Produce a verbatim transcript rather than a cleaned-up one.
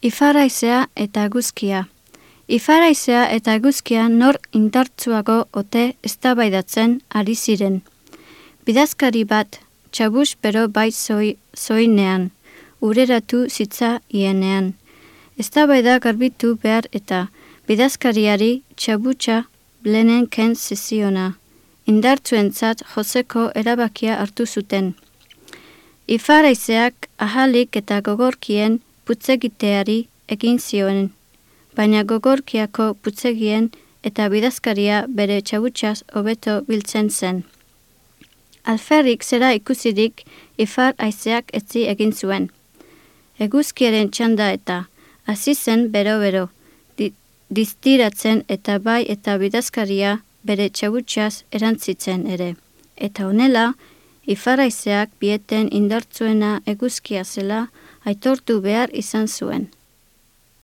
Ifaraizea eta eguzkia. Ifaraizea eta eguzkia nor indartsuago ote eztabaidatzen ari ziren. Bidazkari bat, txabus bero bai zoi, zoinean, ureratu zitza ienean. Eztabaida garbitu behar eta bidazkariari txabutxa blenen ken zeziona. Indartsuentzat joseko erabakia hartu zuten. Ifaraizeak ahalik eta gogorkien putzegiteari egin zioen, baina gogorkiako putzegien eta bidazkaria bere txabutxaz hobeto biltzen zen. Alferrik zera ikusirik ifar aizeak etzi egin zuen. Eguzkiaren txanda eta hasi zen bero-bero, di, diztiratzen eta bai eta bidazkaria bere txabutxaz erantzitzen ere. Eta honela, ifaraizeak bieten indartzuena eguzkia zela aitortu behar izan zuen.